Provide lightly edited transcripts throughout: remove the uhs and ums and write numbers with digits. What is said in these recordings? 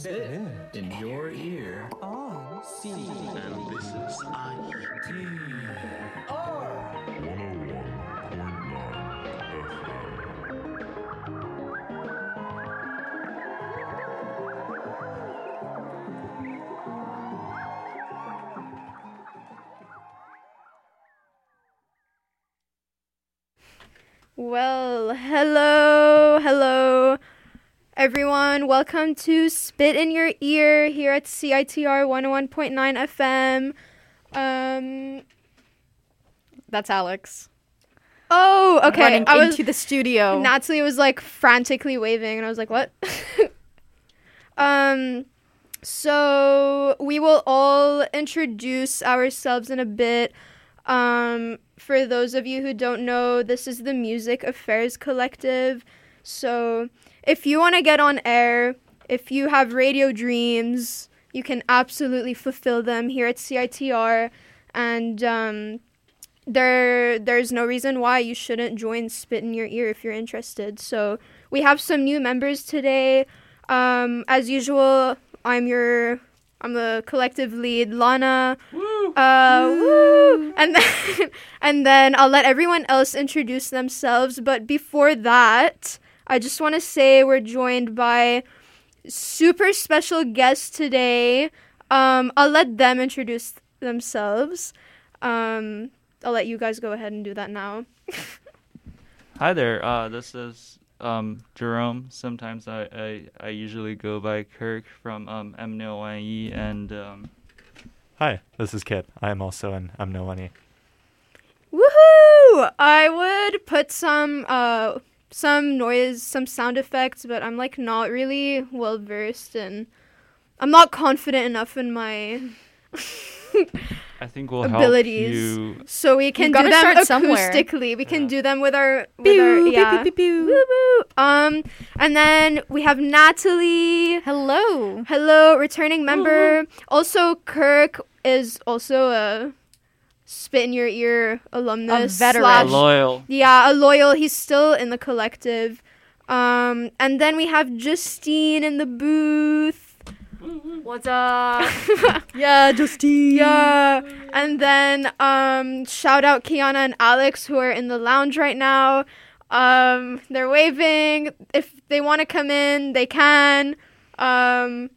Spit in your ear. On C And this is IETR 101.9 FM. Well, hello, everyone. Welcome to Spit in Your Ear here at CITR 101.9 FM. That's Alex. Oh, okay. Running into the studio. Natalie was like frantically waving, and I was like, "What?" So we will all introduce ourselves in a bit. For those of you who don't know, this is the Music Affairs Collective. So if you want to get on air, if you have radio dreams, you can absolutely fulfill them here at CITR. And there's no reason why you shouldn't join Spit in Your Ear if you're interested. So we have some new members today. As usual, I'm the collective lead, Lana. Woo! Woo! And then I'll let everyone else introduce themselves. But before that, I just want to say we're joined by super special guests today. I'll let them introduce themselves. I'll let you guys go ahead and do that now. Hi there. This is Jerome. Sometimes I usually go by Kirk from MNOYE, and Hi, this is Kit. I am also an MNOYE. Woohoo! I would put some noise, some sound effects, but I'm like not really well versed, and I'm not confident enough in my I think we'll abilities. help you. So we can do gotta them start somewhere. acoustically. We can do them with our Pew, pew, pew, pew. Woo woo. And then we have Natalie. Hello. Hello, returning member. Also, Kirk is also a Spit in Your Ear alumnus. A veteran. slash- Loyal. Yeah, a loyal. He's still in the collective. And then we have Justine in the booth. What's up? Yeah, Justine. Yeah. And then shout out Kiana and Alex who are in the lounge right now. They're waving. If they want to come in, they can. Don't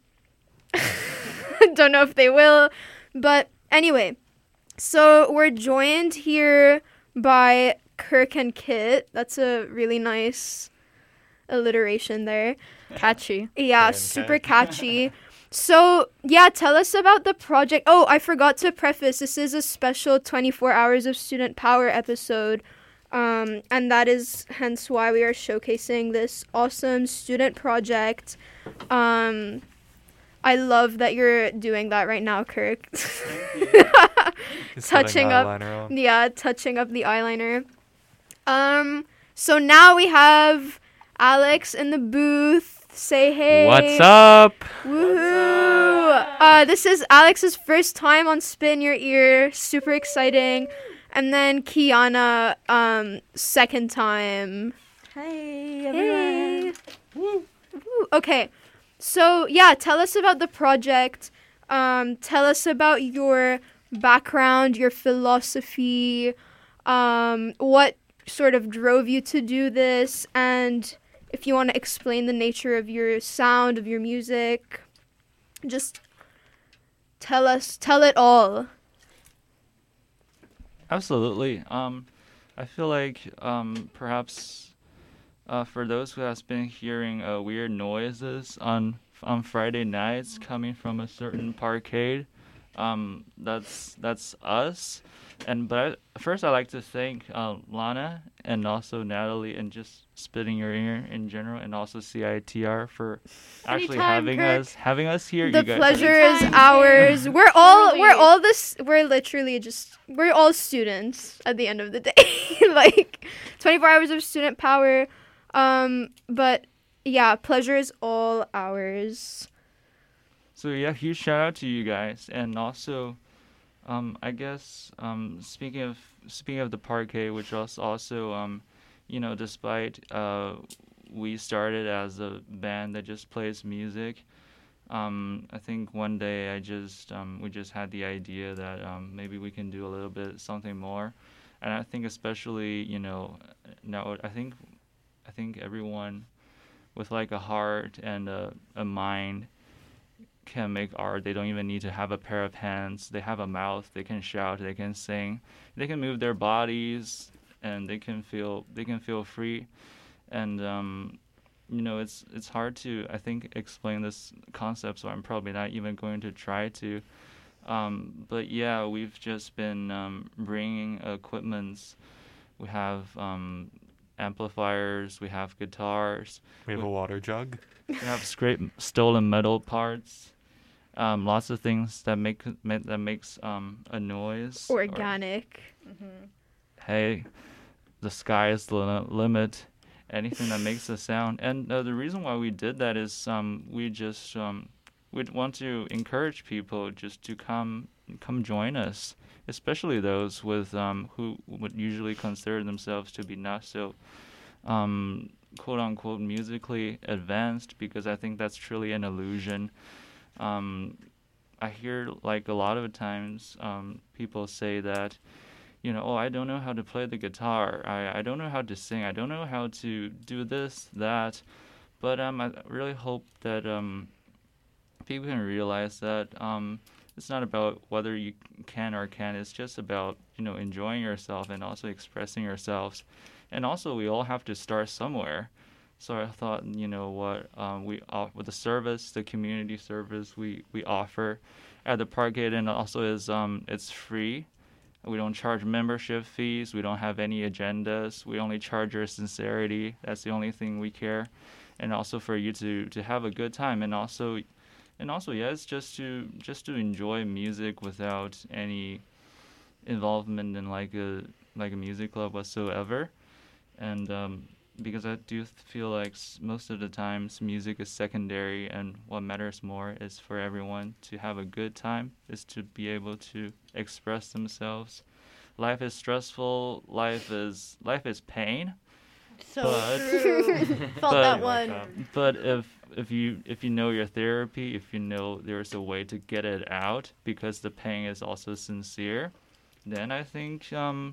know if they will. But anyway, so we're joined here by Kirk and Kit. That's a really nice alliteration there. Catchy. Yeah, Okay. super catchy. So, yeah, tell us about the project. Oh, I forgot to preface, this is a special 24 Hours of Student Power episode. And that is hence why we are showcasing this awesome student project. I love that you're doing that right now, Kirk. Just Touching putting up, eyeliner on. yeah, touching up the eyeliner. So now we have Alex in the booth. Say hey. What's up? Woohoo! This is Alex's first time on Spin Your Ear. Super exciting. And then Kiana, second time. Hey, Hey. Woo. Okay. So, yeah, tell us about the project. Tell us about your background, your philosophy, what sort of drove you to do this, and if you want to explain the nature of your sound, of your music, just tell it all. Absolutely. I feel like perhaps for those who has been hearing weird noises on Friday nights coming from a certain parkade, that's us. First I'd like to thank Lana and also Natalie and just Spitting Your Ear in general, and also CITR for actually Anytime, Kirk. having us here. The You guys pleasure are- is Anytime, ours. Kirk. We're all Truly. we're all students at the end of the day. Like 24 hours of student power. But yeah, pleasure is all ours. So yeah, huge shout out to you guys, and also, I guess speaking of the parquet, which was also despite we started as a band that just plays music, I think one day we just had the idea that maybe we can do a little bit something more, and I think especially now I think everyone with like a heart and a mind can make art. They don't even need to have a pair of hands. They have a mouth. They can shout. They can sing. They can move their bodies, and they can feel free. And it's hard to, I think, explain this concept. So I'm probably not even going to try to. But yeah, we've just been bringing equipments. We have amplifiers. We have guitars. We have a water jug. We have scraped stolen metal parts. Lots of things that makes a noise. Organic. Hey, the sky is the limit. Anything that makes a sound. And the reason why we did that is we'd want to encourage people just to come join us, especially those with who would usually consider themselves to be not so quote unquote musically advanced, because I think that's truly an illusion. I hear like a lot of times people say that, oh, I don't know how to play the guitar. I don't know how to sing. I don't know how to do this, that. But I really hope that people can realize that it's not about whether you can or can't. It's just about, enjoying yourself and also expressing yourselves. And also, we all have to start somewhere. So I thought, with the service, the community service we offer at the Parkgate, and also is it's free. We don't charge membership fees. We don't have any agendas. We only charge your sincerity. That's the only thing we care. And also for you to have a good time. And also, it's just to enjoy music without any involvement in like a music club whatsoever. And because I do feel like most of the times music is secondary, and what matters more is for everyone to have a good time, is to be able to express themselves. Life is stressful. Life is pain. So true. Felt that one. But if you know your therapy, if you know there's a way to get it out because the pain is also sincere, then I think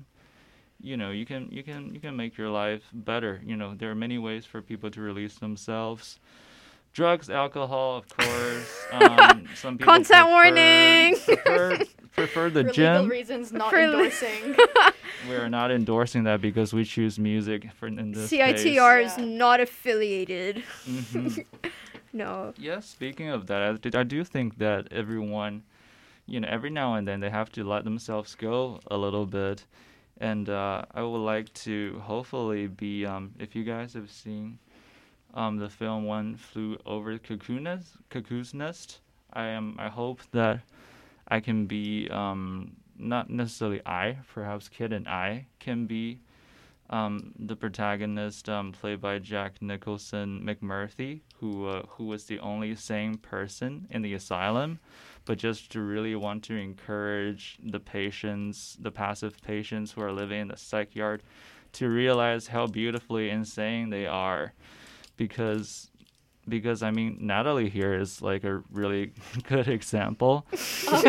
you can make your life better. There are many ways for people to release themselves. Drugs, alcohol, of course. Some people Content warning. prefer the For gym. legal reasons, not endorsing. We are not endorsing that because we choose music in this case. CITR is not affiliated. Mm-hmm. No. Yeah, speaking of that, I do think that everyone, every now and then they have to let themselves go a little bit. And I would like to hopefully be, if you guys have seen the film One Flew Over Cuckoo's Nest, I hope that I can be, not necessarily perhaps Kid and I can be the protagonist, played by Jack Nicholson McMurphy, who was the only sane person in the asylum, but just to really want to encourage the passive patients who are living in the psych yard, to realize how beautifully insane they are, because I mean, Natalie here is like a really good example Of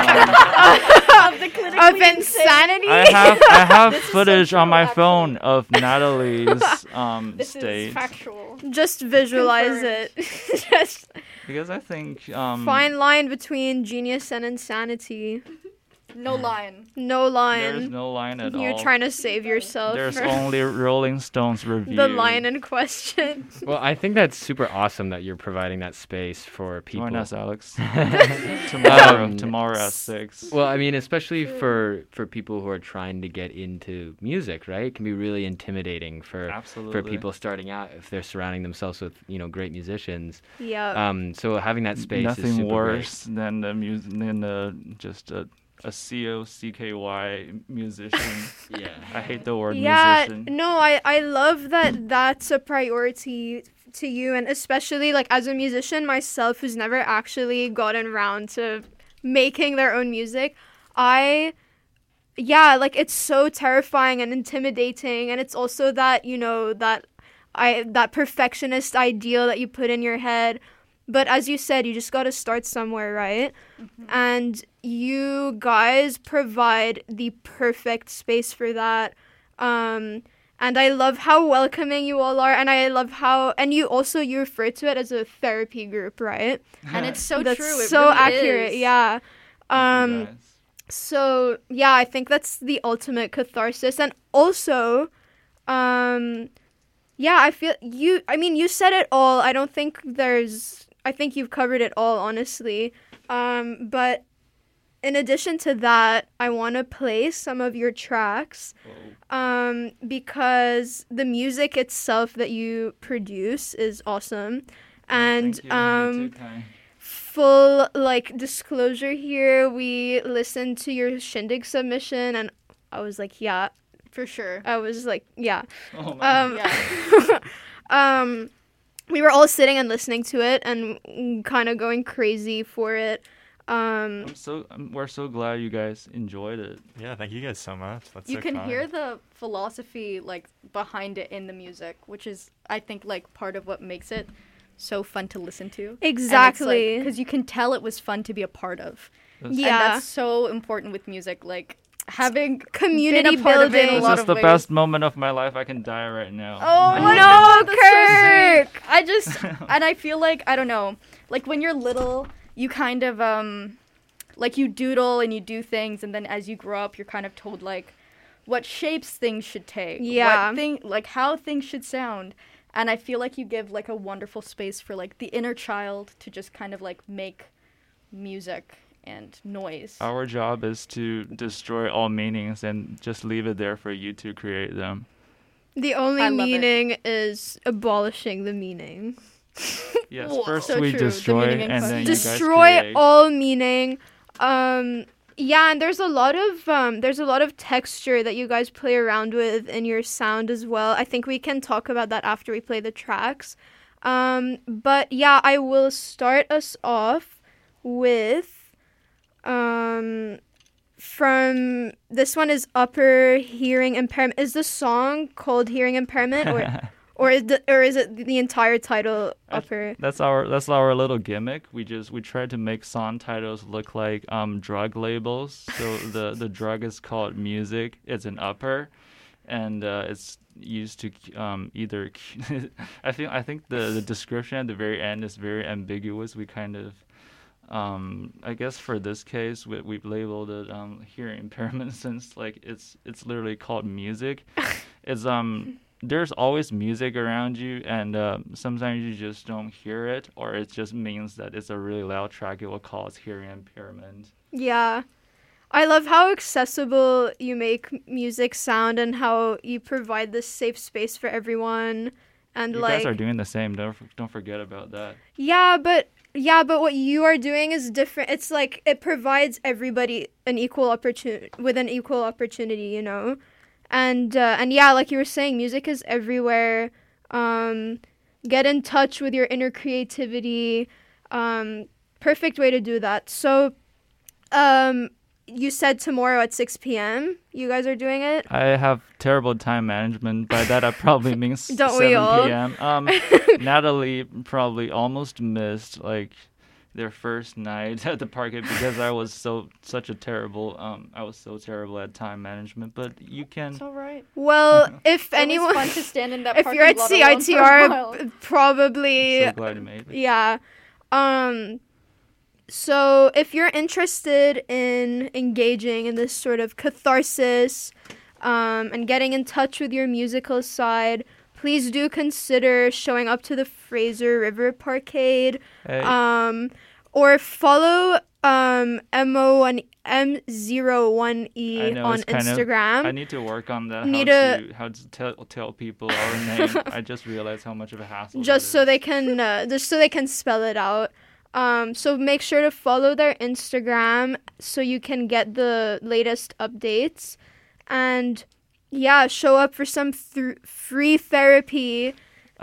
Of insanity. I have footage so on my true, phone of Natalie's This state, is factual. Just visualize Confirmed. it. Just because I think fine line between genius and insanity. No line. No line. there's no line at You're all. trying to save yourself There's from only Rolling Stones review. the line in question. Well, I think that's super awesome that you're providing that space for people. Join us, Alex. Um, tomorrow at 6. Well, I mean, especially for people who are trying to get into music, right? It can be really intimidating for Absolutely. people starting out if they're surrounding themselves with great musicians. Yeah. So having that space is Nothing super worse than just a COCKY musician. Great. Yeah. I hate the word Yeah, musician. no, I love that that's a priority to you, and especially like as a musician myself who's never actually gotten around to making their own music. Like it's so terrifying and intimidating, and it's also that that perfectionist ideal that you put in your head. But as you said, you just got to start somewhere, right? And you guys provide the perfect space for that. And I love how welcoming you all are, and I love how, and you refer to it as a therapy group, right? And it's so That's true. It so really accurate, is. yeah. Thank you guys. So yeah, I think that's the ultimate catharsis, and also, yeah, I feel you. I mean, you said it all. I think you've covered it all, honestly. But in addition to that, I want to play some of your tracks. Because the music itself that you produce is awesome. And Thank you. You're too kind. full disclosure here, we listened to your Shindig submission and I was like, yeah. For sure. I was like, yeah. Oh my. Yeah. We were all sitting and listening to it and kind of going crazy for it. We're so glad you guys enjoyed it. Yeah, thank you guys so much. That's You so can kind. hear the philosophy behind it in the music, which is I think part of what makes it so fun to listen to. Exactly. Because you can tell it was fun to be a part of. That's- Yeah. And that's so important with music, having Community been a part of it in a building. lot This is of the ways. best moment of my life. I can die right now. Oh my No, God, that's so Kirk! sweet. I just, and I feel I don't know, when you're little, you kind of, you doodle and you do things, and then as you grow up, you're kind of told, what shapes things should take. Yeah. How things should sound. And I feel you give, a wonderful space for, the inner child to just kind of, make music and noise. Our job is to destroy all meanings and just leave it there for you to create them. The I only love it. meaning is abolishing the meaning. Yes, Whoa, first so we true. The destroy meaning in and then question. you guys Destroy create. all meaning. Yeah, and there's a lot of texture that you guys play around with in your sound as well. I think we can talk about that after we play the tracks. But yeah, I will start us off with from this one is Upper Hearing Impairment. Is the song called Hearing Impairment or is it the entire title Upper? That's our little gimmick. We tried to make song titles look like drug labels. So the drug is called music. It's an upper, and it's used to either. I think the description at the very end is very ambiguous. We kind of. I guess for this case, we've labeled it hearing impairment since it's literally called music. It's there's always music around you, and sometimes you just don't hear it, or it just means that it's a really loud track. It will cause hearing impairment. Yeah. I love how accessible you make music sound and how you provide this safe space for everyone. And You guys are doing the same. Don't forget about that. Yeah, but what you are doing is different. It's it provides everybody an equal opportunity, you know. And yeah, like you were saying, music is everywhere. Get in touch with your inner creativity. Perfect way to do that. So, you said tomorrow at 6 p.m. You guys are doing it? I have terrible time management. By that, I probably means Don't 7 we all? p.m. Natalie probably almost missed their first night at the park because I was so terrible at time management. But you can. It's all right. Well, if It anyone, was fun to stand in that if parking you're at lot alone for a while. CITR, probably, So glad you made it. yeah. So if you're interested in engaging in this sort of catharsis, and getting in touch with your musical side, please do consider showing up to the Fraser River Parkade, Hey. or follow M01E I know, on it's kind of- Instagram. I need to work on that. Need How to tell people our name. I just realized how much of a hassle. just so they can spell it out. So make sure to follow their Instagram so you can get the latest updates, and yeah, show up for some free therapy.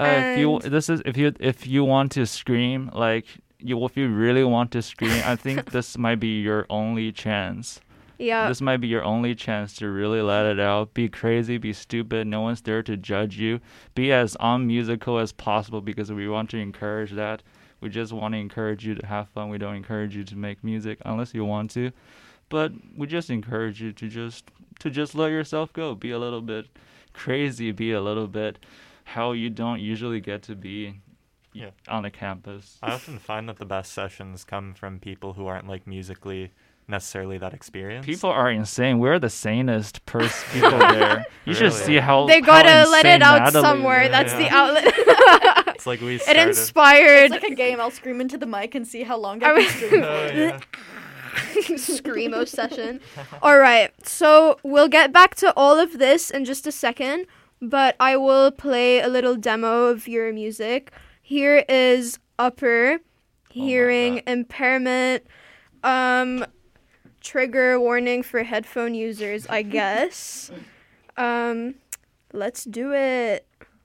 If you want to scream, if you really want to scream, I think this might be your only chance. Yeah, This might be your only chance to really let it out. Be crazy, be stupid. No one's there to judge you. Be as unmusical as possible because we want to encourage that. We just want to encourage you to have fun. We don't encourage you to make music unless you want to, but we just encourage you to just let yourself go, be a little bit crazy, be a little bit how you don't usually get to be on a campus. I often find that the best sessions come from people who aren't like musically necessarily that experienced. People are insane. We're the sanest people there. You should Really? see how They gotta how let insane it out Natalie somewhere. is. That's Yeah. the outlet. It's like we It started. inspired It's like a game. I'll scream into the mic and see how long I I mean- can scream. Oh, yeah. screamo session. All right, so we'll get back to all of this in just a second, but I will play a little demo of your music. Here is Upper, hearing God. impairment, trigger warning for headphone users, I guess. Let's do it.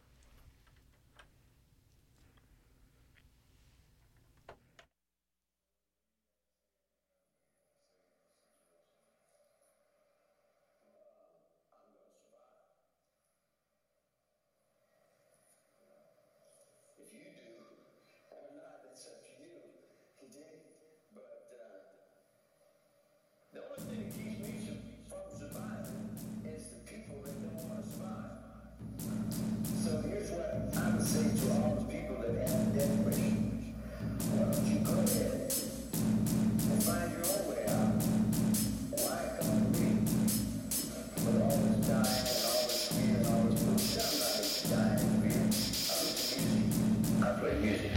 The only thing that keeps me from surviving is the people that don't want to survive. So here's what I would say to all the people that have depression. Why don't you go ahead and find your own way out? Why come to me? With all this dying and all this fear and all this bullshit, I'm not dying and fear. I listen to music. I play music.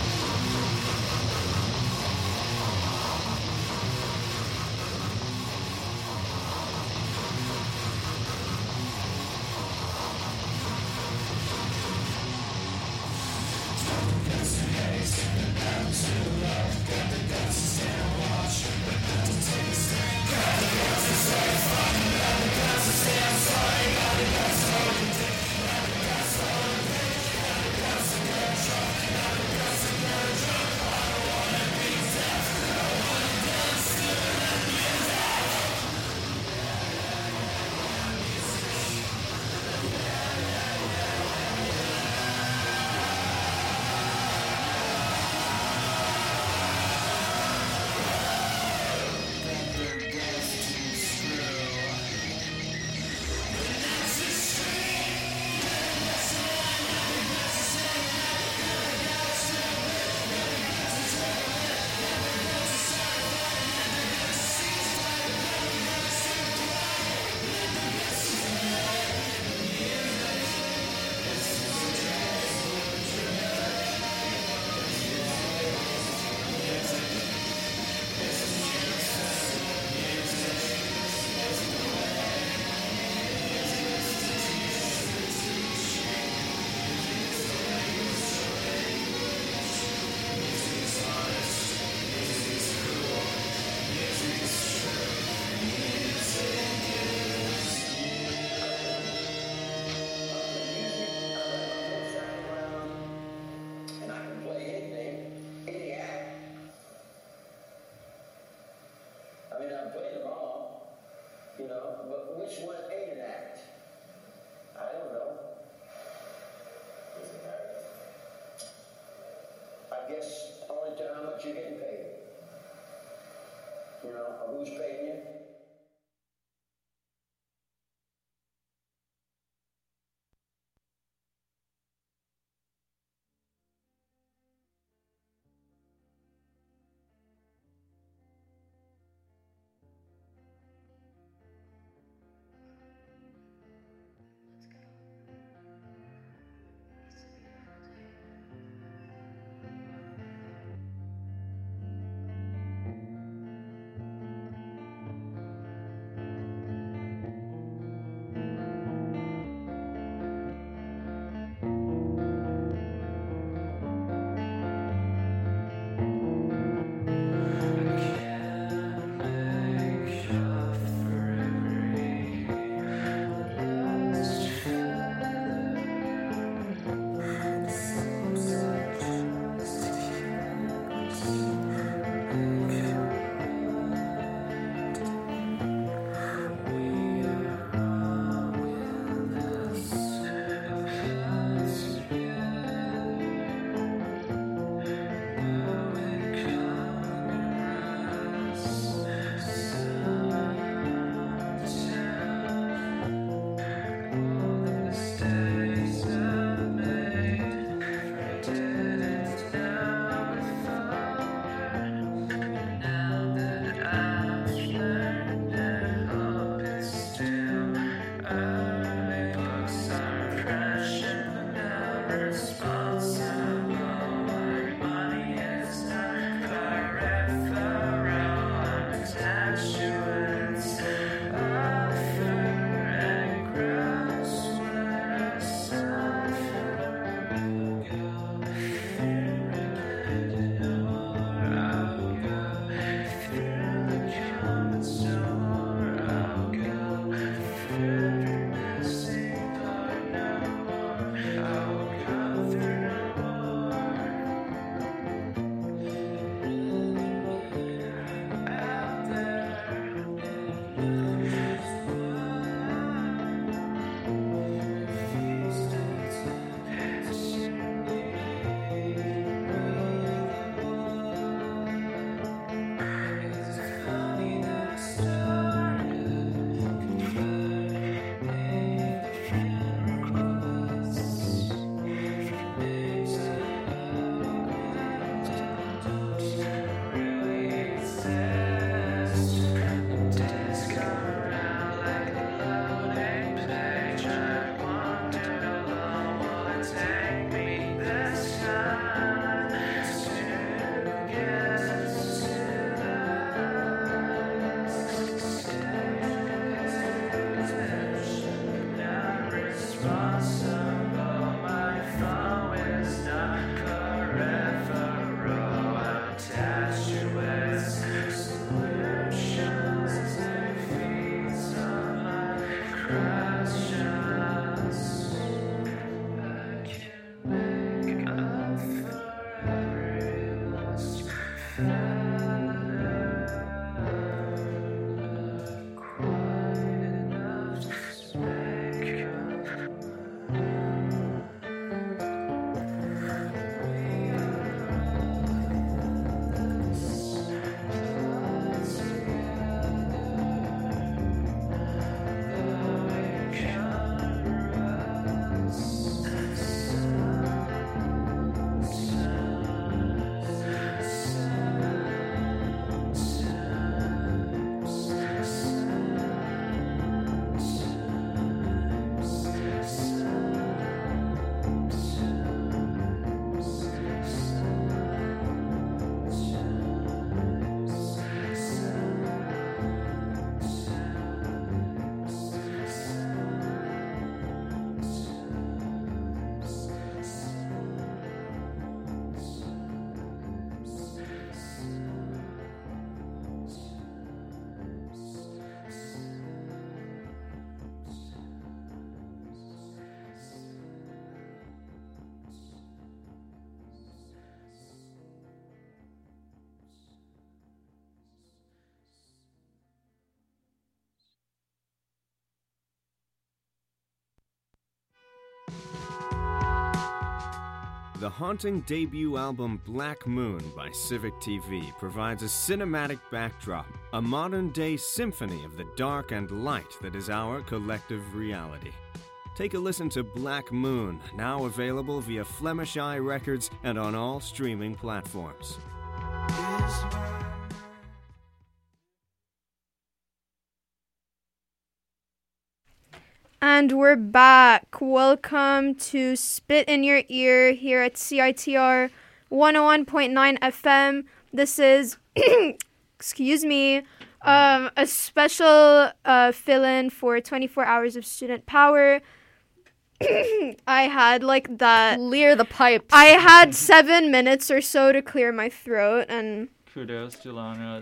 And I can play anything, any act. I mean, I've played them all, but which one ain't an act? I don't know. Doesn't matter. I guess only to how much you're getting paid. Or who's paying you? The haunting debut album Black Moon by Civic TV provides a cinematic backdrop, a modern-day symphony of the dark and light that is our collective reality. Take a listen to Black Moon, now available via Flemish Eye Records and on all streaming platforms. And we're back. Welcome to Spit in Your Ear here at CITR 101.9 FM. This is, excuse me, a special fill-in for 24 hours of student power. I had like that. Clear the pipes. I had 7 minutes or so to clear my throat, and Kudos to Lana.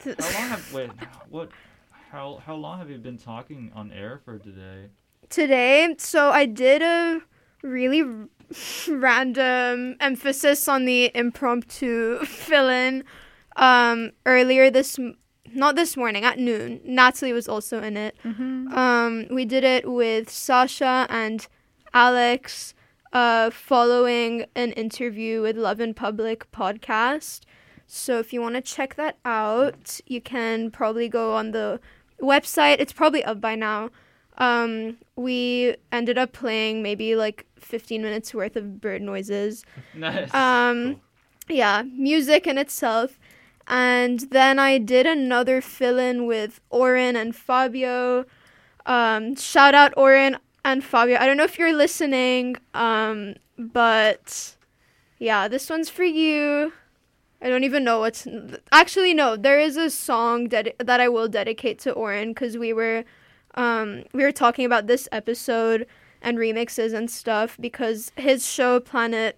How long have you been talking on air for today? today, so I did a really random emphasis on the impromptu fill-in earlier not this morning, at noon. Natalie was also in it. Mm-hmm. We did it with Sasha and Alex following an interview with Love in Public podcast. So if you want to check that out, you can probably go on the website. It's probably up by now. We ended up playing maybe like 15 minutes worth of bird noises. Nice. Cool. Yeah, music in itself. And then I did another fill-in with Oren and Fabio. Shout out Oren and Fabio. I don't know if you're listening, but yeah, this one's for you. I don't even know what's... Actually, no, there is a song that I will dedicate to Oren, because we were talking about this episode and remixes and stuff, because his show, Planet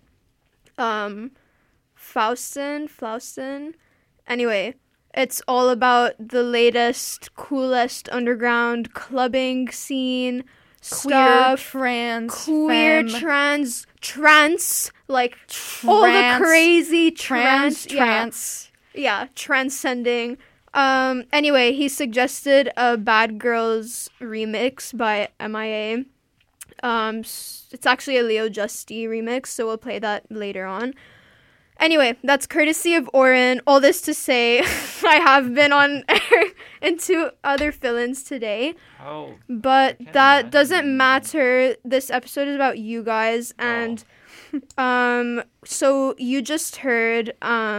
Faustin. Anyway, it's all about the latest, coolest underground clubbing scene stuff. Queer, trans, like all the crazy trans. Yeah, transcending. Anyway, he suggested a Bad Girls remix by MIA. It's actually a Leo Justy remix, so we'll play that later on. Anyway, that's courtesy of Oren. All this to say, I have been on air in 2 other fill-ins today. Oh, but that doesn't matter. This episode is about you guys. And so you just heard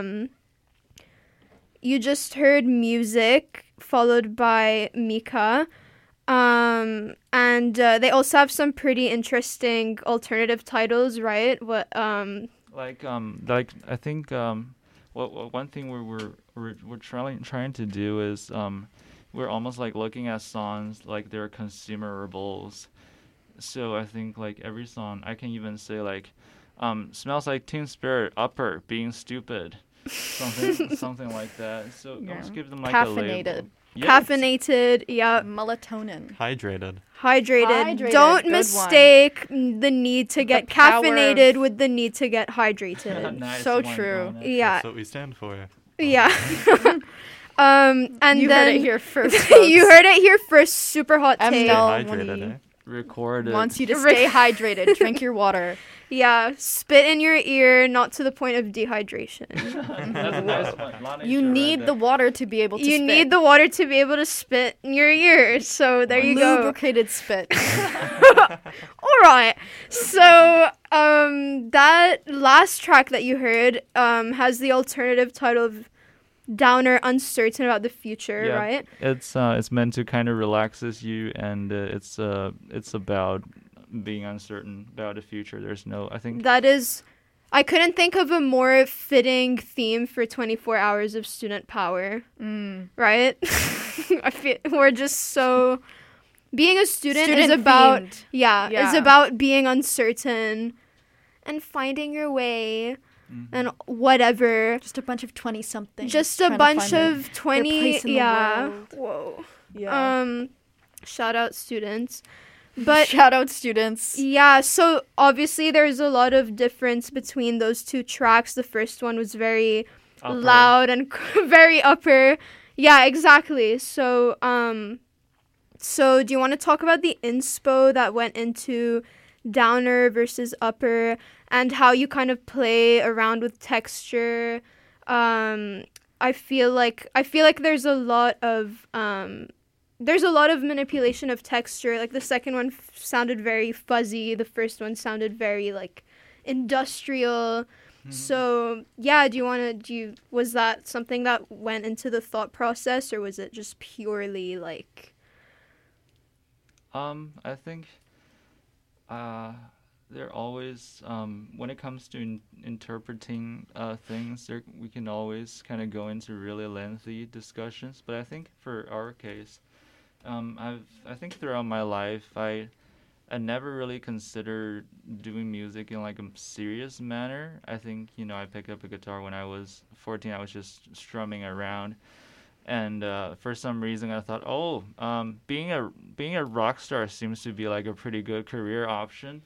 music followed by Mika. And they also have some pretty interesting alternative titles, right? Like I think one thing we're trying to do is we're almost like looking at songs like they're consumerables. So I think like every song, I can even say like smells like Teen Spirit, Upper, Being Stupid, something like that. So Yeah. let's give them like Caffeinated. a label. Yes. Caffeinated, yeah. Melatonin. Hydrated. Hydrated. Don't Good mistake the need to get power caffeinated with the need to get hydrated. Nice So one, true. Donna. Yeah. That's what we stand for. Yeah. And You then heard it here first. you heard it here first. Super hot I'm take. not- Stay hydrated, Wendy. eh? Recorded. Wants you to stay hydrated. Drink your water. Yeah, spit in your ear, not to the point of dehydration. That's a nice one. Lana, You should need write the that. water to be able to You spit. need the water to be able to spit in your ear. So there you go. Lubricated spit. All right. So that last track that you heard has the alternative title of Downer, Uncertain About the Future, Yeah. right? It's meant to kind of relaxes you, and it's about being uncertain about the future. There's no, I think. That is, I couldn't think of a more fitting theme for 24 hours of student power, right? I feel we're just so, being a student is about, Student-themed. is about being uncertain and finding your way and whatever. Just a bunch of 20-somethings. Just a bunch of 20, place in the world. Whoa. Yeah. Shout out students. But Shout out students. yeah, so obviously there's a lot of difference between those 2 tracks. The first one was very Upper. loud and very upper. Yeah, exactly. So so do you want to talk about the inspo that went into Downer versus Upper, and how you kind of play around with texture. I feel like there's a lot of manipulation of texture. Like the second one sounded very fuzzy. The first one sounded very like industrial. So yeah, was that something that went into the thought process, or was it just purely like? I think there always when it comes to interpreting things, we can always kind of go into really lengthy discussions. But I think for our case, I think throughout my life, I never really considered doing music in like a serious manner. I think, I picked up a guitar when I was 14. I was just strumming around. And for some reason, I thought, being a rock star seems to be like a pretty good career option.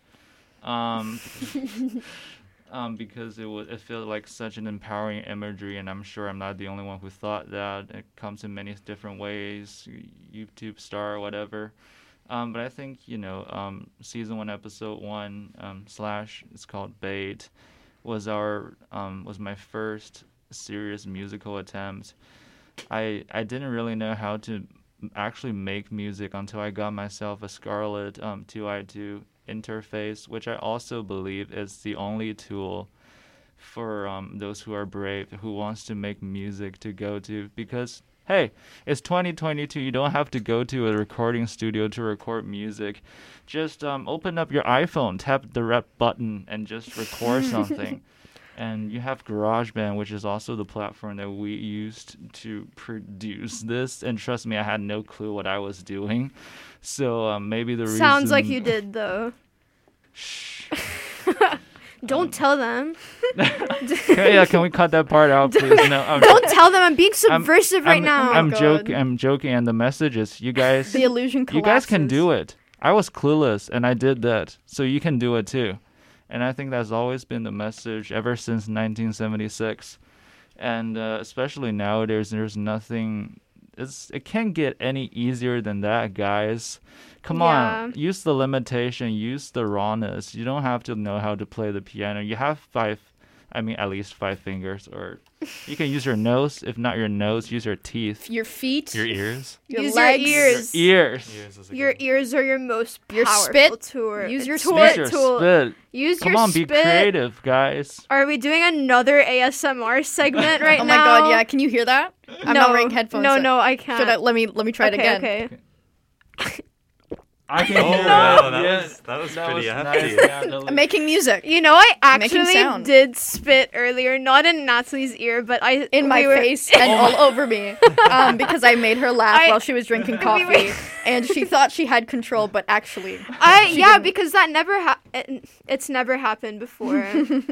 Because it felt like such an empowering imagery, and I'm sure I'm not the only one who thought that. It comes in many different ways, YouTube star, whatever. But I think, season 1, episode 1, / it's called Bait, was my first serious musical attempt. I didn't really know how to actually make music until I got myself a Scarlett 2i2 interface, which I also believe is the only tool for those who are brave, who wants to make music to go to, because hey, it's 2022. You don't have to go to a recording studio to record music. Just open up your iPhone, tap the rep button, and just record something. And you have GarageBand, which is also the platform that we used to produce this. And trust me, I had no clue what I was doing. So maybe the reason... Sounds like you did, though. Shh. Don't tell them. Can we cut that part out, please? No, don't tell them. I'm being subversive right now. I'm joking, and the message is, you guys... The illusion collapses. You guys can do it. I was clueless, and I did that. So you can do it, too. And I think that's always been the message ever since 1976. And especially nowadays, there's nothing... It can't get any easier than that, guys. Come on, use the limitation, use the rawness. You don't have to know how to play the piano. You have at least 5 fingers, or you can use your nose. If not your nose, use your teeth. Your feet. Your ears. Use legs. your ears. Your ears. Your ears are your most your powerful spit. tool. Use your tool. spit. Use your tool. spit. Use Come your on, spit. be creative, guys. Are we doing another ASMR segment right now? Oh my god, yeah. Can you hear that? I'm not wearing headphones. No, I can't. Let me try it again. Okay. I can hear that was pretty hefty. Nice. I'm making music. I Making actually sound. did spit earlier, not in Natalie's ear, but In my face and all over me, because I made her laugh while she was drinking coffee, and she thought she had control, but actually, didn't. because that never it's never happened before.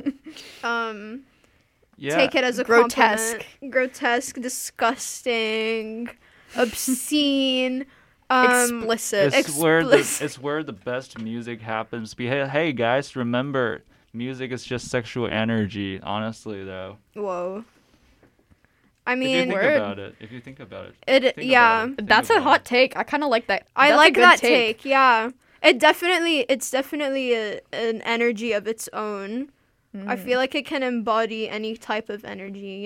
Take it as a Grotesque. compliment. Grotesque, disgusting, obscene. Explicit. It's where the best music happens. Hey guys, remember, music is just sexual energy. Honestly, though. Whoa. I mean, if you think about it, That's a hot take. I kind of like that. I That's like a good that take. take. Yeah, it's definitely an energy of its own. I feel like it can embody any type of energy.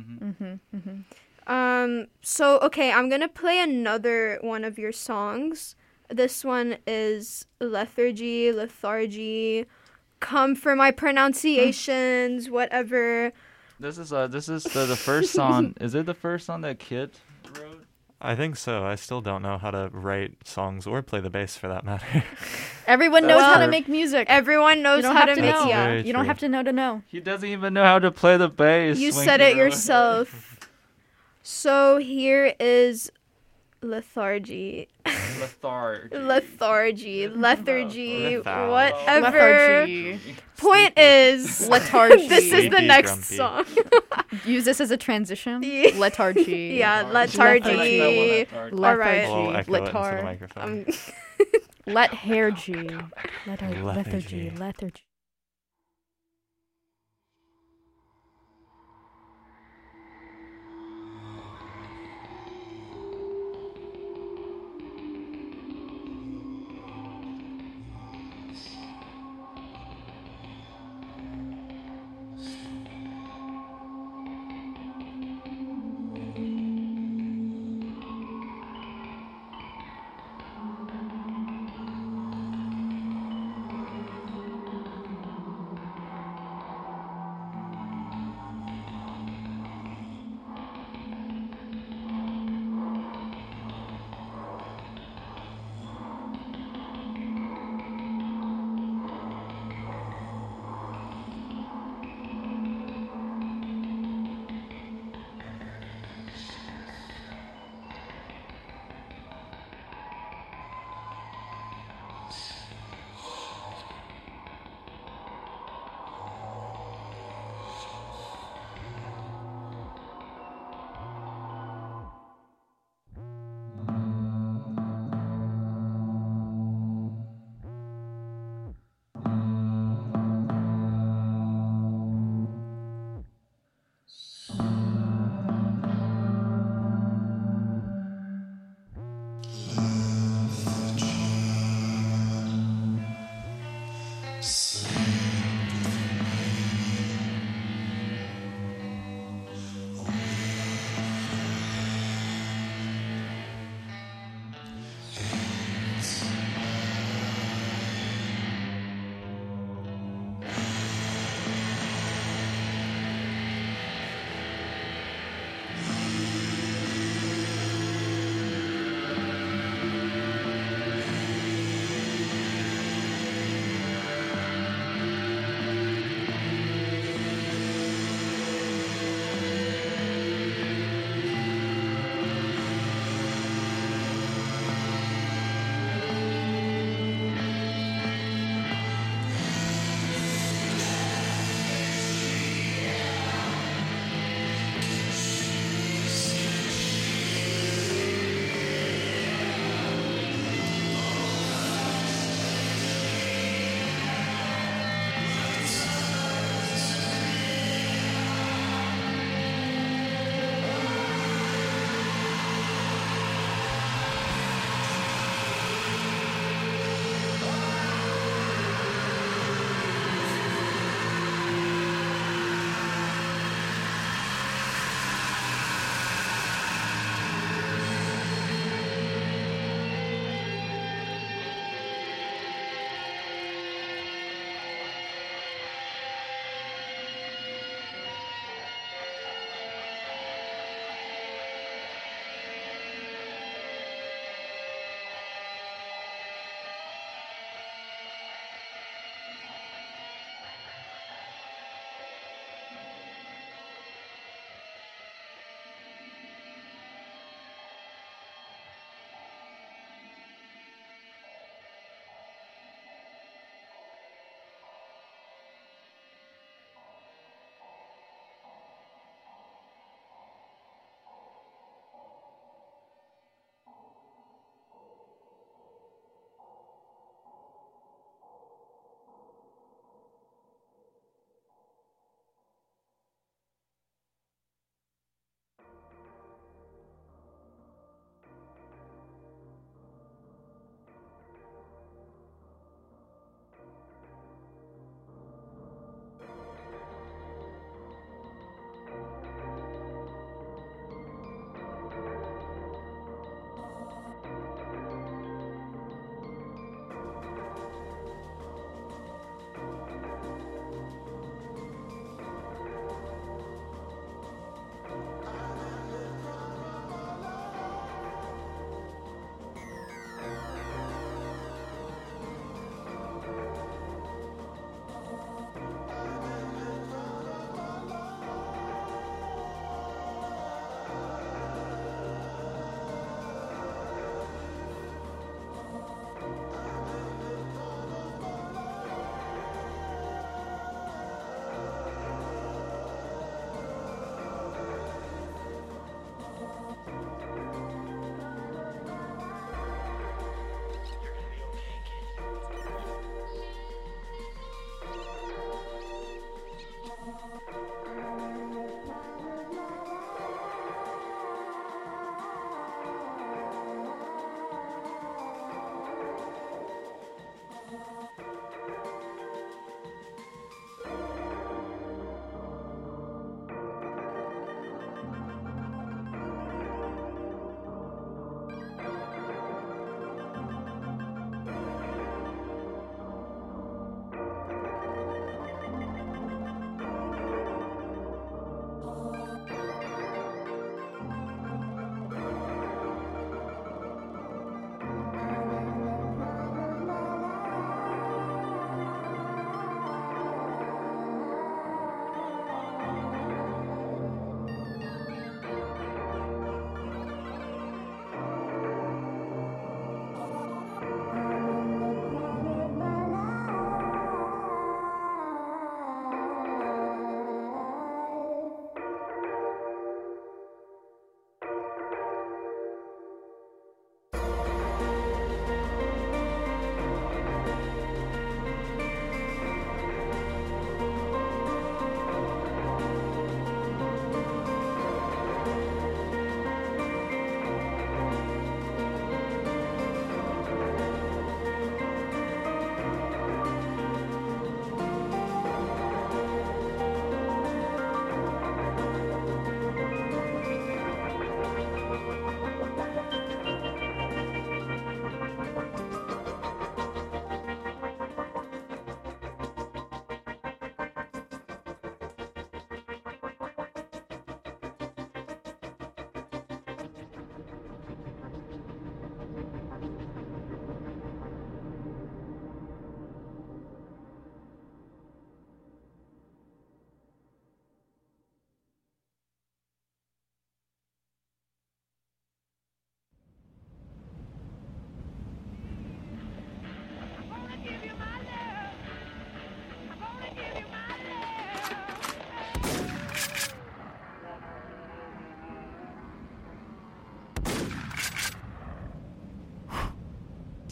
So, okay, I'm going to play another one of your songs. This one is Lethargy, come for my pronunciations, whatever. This is the first song. Is it the first song that Kit wrote? I think so. I still don't know how to write songs or play the bass for that matter. Everyone knows how to make music. Everyone knows how to make know. Very You don't true. have to know to know. He doesn't even know how to play the bass. You Winky said it Road. yourself. So here is Lethargy, Lethargy. whatever. Lethargy. Point is, Lethargy. this is the Sleepy, next grumpy. song. Use this as a transition. Yeah. Lethargy. Yeah, Lethargy. Lethargy. Lethargy. All right. We'll echo it into the Letar. microphone. Lethargy. Lethargy. Lethargy.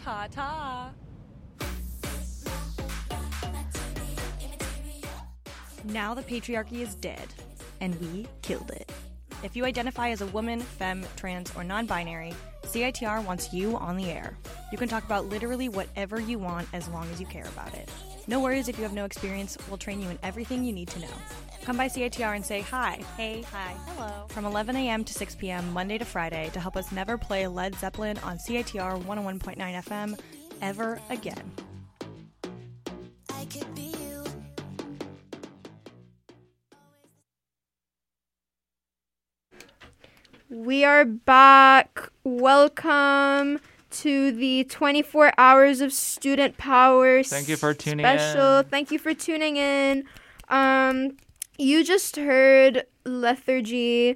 Ta-ta. Now the patriarchy is dead, and we killed it. If you identify as a woman, femme, trans, or non-binary, CITR wants you on the air. You can talk about literally whatever you want as long as you care about it. No worries if you have no experience, we'll train you in everything you need to know. Come by CITR and say hi, hey, hi, hello, from 11 a.m. to 6 p.m. Monday to Friday to help us never play Led Zeppelin on CITR 101.9 FM ever again. I could be you. We are back. Welcome to the 24 Hours of Student Power Thank you for tuning special. in. Thank you for tuning in. You just heard Lethargy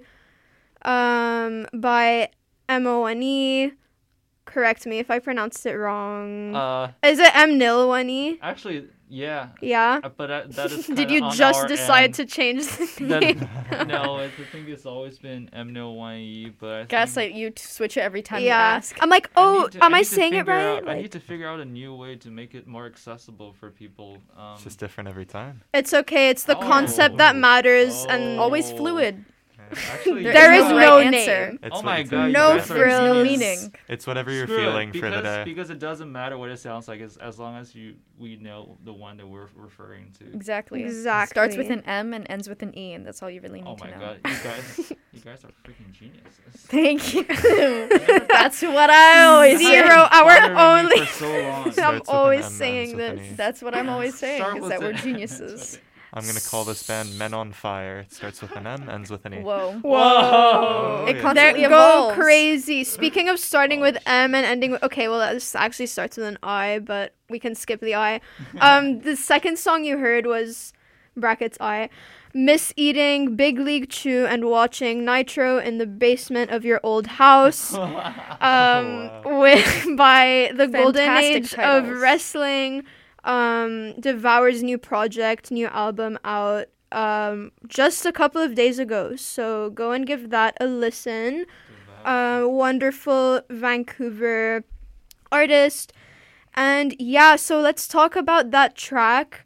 by M-O-N-E. Correct me if I pronounced it wrong. Is it M-Nil-1-E? Actually, yeah. Yeah? But that is Did kinda you on just our decide end. to change the name? No, I think it's always been M-No-Y-E, but I think Gaslight you to switch it every time you Yeah. ask. I'm like, oh, am I need to saying it figure right? out- I Like- need to figure out a new way to make it more accessible for people. It's just different every time. It's okay. It's the concept that matters, and Always fluid. Actually, there is no no right name. answer. It's Oh what my it's god, you No guys are frills. genius. It's whatever you're Screw it, feeling for the day. Because it doesn't matter what it sounds like, as long as we know the one that we're referring to. Exactly. Exactly. Starts with an M and ends with an E, and that's all you really need Oh to my know. god, you guys are freaking geniuses. Thank you. That's what I always say. Zero. Our Inspiring me only. for so long. I'm Starts with an always M, saying ends with an this. E. That's what I'm always saying, Start is with that we're it. geniuses. I'm gonna call this band Men on Fire. It starts with an M, ends with an E. Whoa. Whoa. It yeah. constantly There, go evolves. crazy. Speaking of starting with M and ending with, okay, well, this actually starts with an I, but we can skip the I. The second song you heard was brackets I. Miss eating Big League Chew and watching Nitro in the basement of your old house. With by the golden Fantastic age titles. of wrestling. Devour's new project, new album out just a couple of days ago. So go and give that a listen. Wonderful Vancouver artist. And yeah, so let's talk about that track.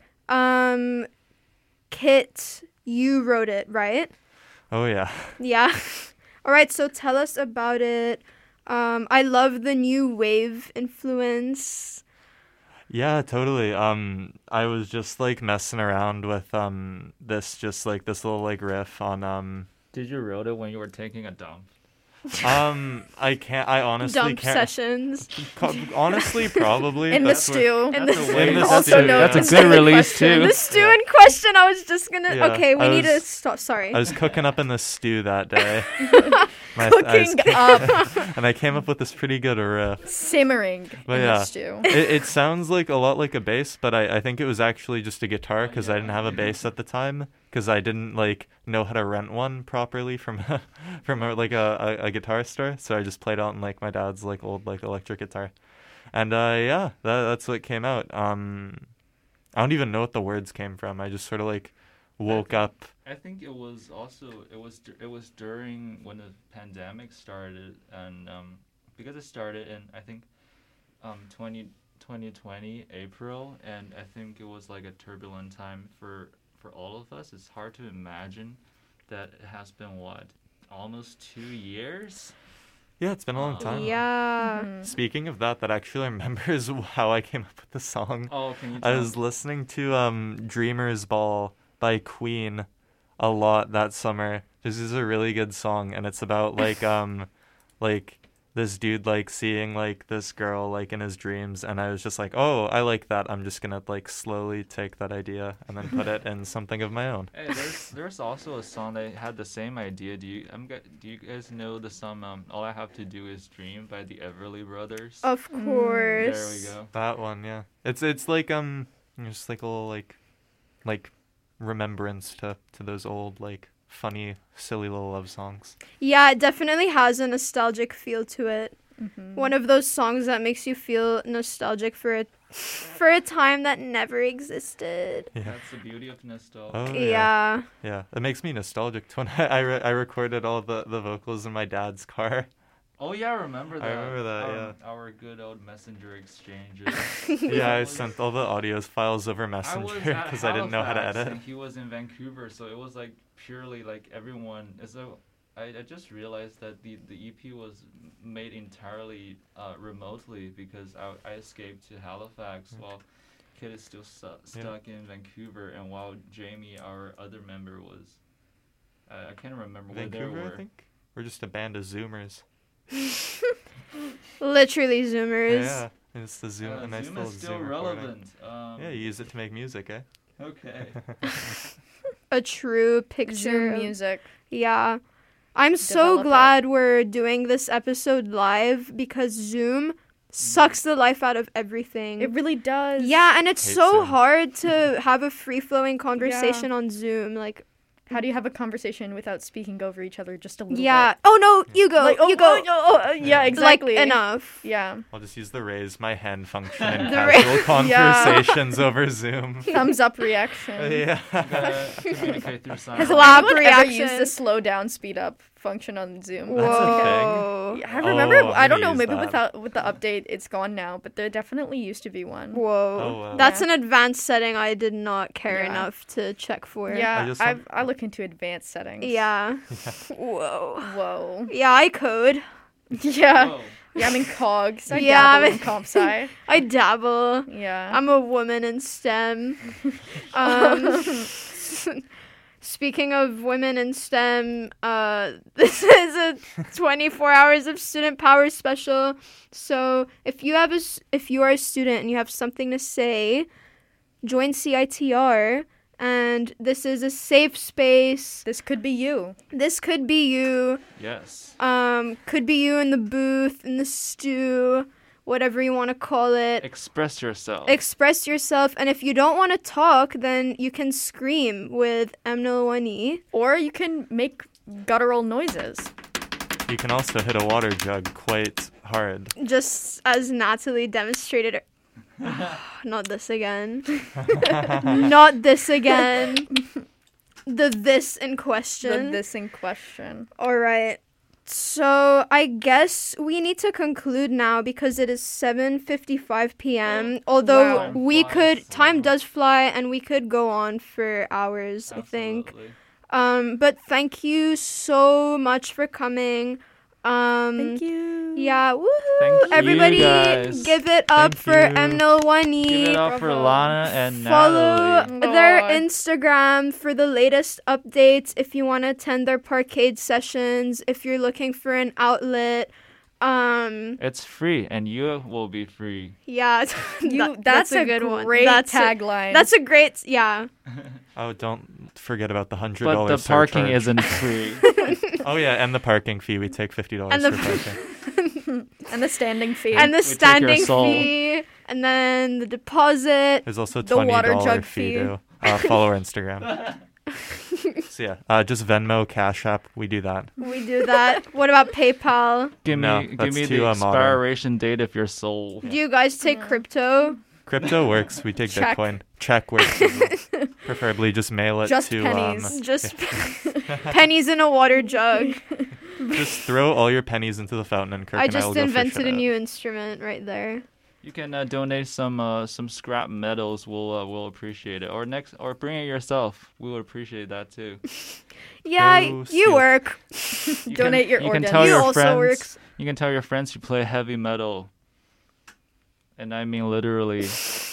Kit, you wrote it, right? Oh yeah. Yeah. All right, so tell us about it. I love the new wave influence. Yeah, totally. I was just like messing around with this little like riff on Did you wrote it when you were taking a dump? I honestly Dump can't. sessions. Honestly, probably In the that's what- stew. In That's the a way in the to- stew, yeah. That's a good release too. The stew in question, I was just gonna. Yeah, okay, we I need to was- stop. Sorry. I was cooking up in the stew that day. Cooking up. And I came up with this pretty good riff. Simmering But in yeah, the stew. it sounds like a lot like a bass, but I think it was actually just a guitar because I didn't have a bass at the time because I didn't like know how to rent one properly from a guitar store. So I just played out on like my dad's like old like electric guitar, and yeah, that's what came out. I don't even know what the words came from. I just sort of like woke up. I think it was during when the pandemic started, and because it started in I think 2020 April, and I think it was like a turbulent time for all of us. It's hard to imagine that it has been almost 2 years. Yeah, it's been a long time. Yeah. Speaking of that actually remembers how I came up with the song. Oh, can you I tell was listening to Dreamer's Ball by Queen a lot that summer. This is a really good song, and it's about like like this dude like seeing like this girl like in his dreams, and I was just like, oh, I like that. I'm just gonna like slowly take that idea and then put it in something of my own. Hey, there's also a song that had the same idea. Do you guys know the song All I Have to Do Is Dream by the Everly Brothers? Of course. There we go. That one, yeah. It's like just like a little like remembrance to those old like funny silly little love songs. Yeah, it definitely has a nostalgic feel to it. Mm-hmm. One of those songs that makes you feel nostalgic for a time that never existed. Yeah. That's the beauty of nostalgia. Oh Yeah. Yeah, it makes me nostalgic to when I recorded all the vocals in my dad's car Oh yeah, I remember that. I remember that, Our good old messenger exchanges. Yeah, I was- sent all the audio files over I was Messenger at because I didn't know how to Halifax, edit. and he was in Vancouver, so it was like purely like everyone. So I just realized that the EP was made entirely remotely because I escaped to Halifax while Kid is still stuck in Vancouver, and while Jamie, our other member, was I can't remember where they Vancouver, were. I think. We're just a band of Zoomers. Literally Zoomers. Yeah, it's the Zoom. A nice Zoom little is still Zoom recording. relevant. Yeah, you use it to make music, eh? Okay. A true picture. Zoom of- music. Yeah. I'm so Develop it. glad we're doing this episode live because Zoom sucks the life out of everything. It really does. Yeah, and it's Hate so Zoom. hard to have a free-flowing conversation on Zoom. Like, How do you have a conversation without speaking over each other just a little yeah. bit? Oh no, you go. Like, you go. yeah, exactly. Like, enough. Yeah. I'll just use the raise my hand function in The casual Yeah. conversations over Zoom. Thumbs up reaction. Yeah. Gotta communicate through signs. Clap Anyone ever reaction. use the slow down, speed up function on Zoom? That's a thing. Whoa. I remember. Oh, I'm I don't gonna know. use Maybe that. with the update, it's gone now. But there definitely used to be one. Whoa. Oh, wow. That's Yeah. an advanced setting I did not care Yeah. enough to check for. Yeah, just I look into advanced settings. Yeah. Whoa. Whoa. Yeah, I code. Yeah. Whoa. Yeah, I'm in cogs. I Yeah, dabble I'm in comp sci. I dabble. Yeah. I'm a woman in STEM. Um, speaking of women in STEM, this is a 24 hours of student power special. So if you are a student and you have something to say, join CITR. And this is a safe space. This could be you. This could be you. Yes. Could be you in the booth, in the stew, whatever you want to call it. Express yourself. Express yourself, and if you don't want to talk, then you can scream with MNL1E. Or you can make guttural noises. You can also hit a water jug quite hard. Just as Natalie demonstrated. Not this again. Not this again. The this in question. This in question. All right. So I guess we need to conclude now because it is 7:55 p.m. Although Wow. we Time could, flies, time wow. does fly, and we could go on for hours. I think. Absolutely. But thank you so much for coming. Thank you. Yeah, woohoo! Thank you, Everybody, guys. give it up Thank for you. MNL1E. Give it up for Bravo. Lana and Follow Natalie. their Aw. Instagram for the latest updates if you want to attend their parkade sessions, if you're looking for an outlet. It's free, and you will be free. Yeah, That's a good one. great That's tagline. That's a great, yeah. Oh, don't forget about the $100 But the parking surcharge. isn't free. Oh yeah, and the parking fee. We take $50 And the- for parking. and the standing fee. And the take your standing soul. fee, and then the deposit. There's also a The $20 water jug fee fee. to follow our Instagram. So yeah, just Venmo, Cash App. We do that. We do that. What about PayPal? Give No, me that's the too, modern. expiration date of your soul. Do you guys take crypto? Crypto works. We take Check. Bitcoin. Check works. as well. Preferably just mail it Just to. pennies. Just pennies in a water jug. Just throw all your pennies into the fountain, and Kirk I and I will just go fish invented it a out. new instrument right there. You can donate some scrap metals. We'll appreciate it. Or bring it yourself. We would appreciate that too. Yeah, Go you steal. work. You Donate your you can organs. tell You your also friends. works. You can tell your friends you play heavy metal. And I mean literally.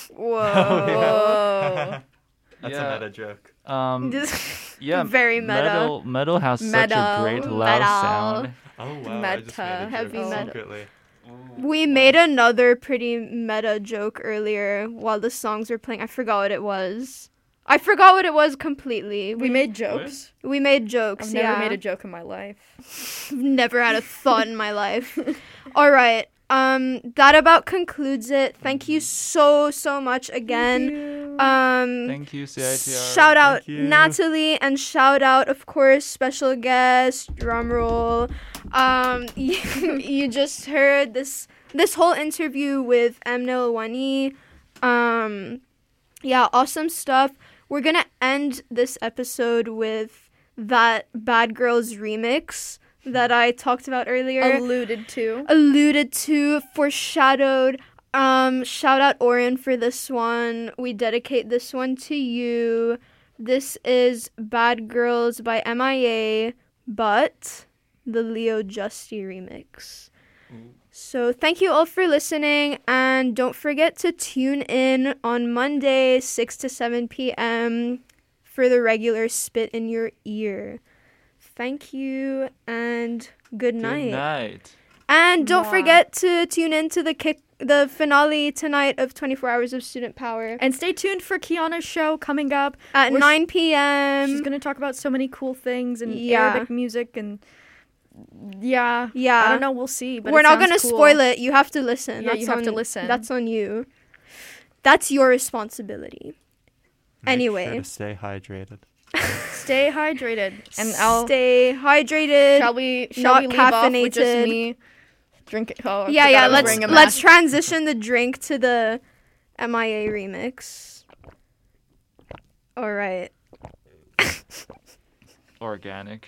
Whoa. That's Yeah. a meta joke. This- Yeah. Very meta. Metal has such a Metal. great loud Metal. sound. Oh wow! I just made a Meta. joke Heavy metal. secretly. We made another pretty meta joke earlier while the songs were playing. I forgot what it was. I forgot what it was completely. we made jokes. We made jokes. I've never yeah. made a joke in my life. Never had a thought in my life. All right. That about concludes it. Thank you so much again. Thank you, CITR. Shout out Thank you. Natalie and shout out, of course, special guest, drum roll. You just heard this whole interview with MNL1E. Yeah, awesome stuff. We're gonna end this episode with that Bad Girls remix. that I talked about earlier. Alluded to, foreshadowed. Shout out Oren for this one. We dedicate this one to you. This is Bad Girls by MIA, but the Leo Justy remix. So thank you all for listening, and don't forget to tune in on Monday, 6 to 7 p.m. for the regular Spit in Your Ear. Thank you, and good night. Good night. And don't forget to tune in to the finale tonight of 24 Hours of Student Power. And stay tuned for Kiana's show coming up at 9 p.m. She's going to talk about so many cool things and Arabic music and yeah. I don't know, we'll see. But we're not going to spoil it. You have to listen. Yeah, you have to listen. That's on you. That's your responsibility. Make sure to stay hydrated. Stay hydrated. And stay hydrated. Shall we not leave caffeinated. off with just me drinking? Oh, yeah. Let's transition the drink to the MIA remix. All right. Organic.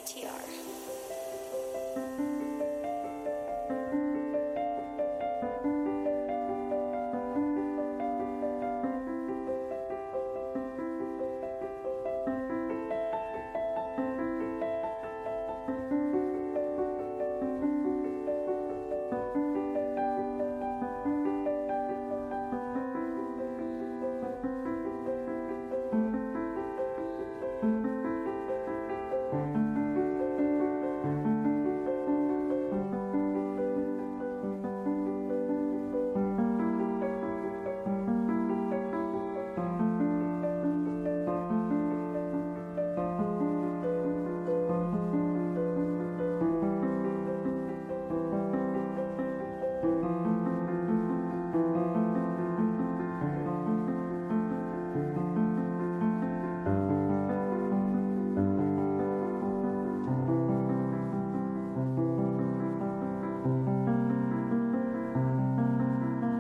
CITR.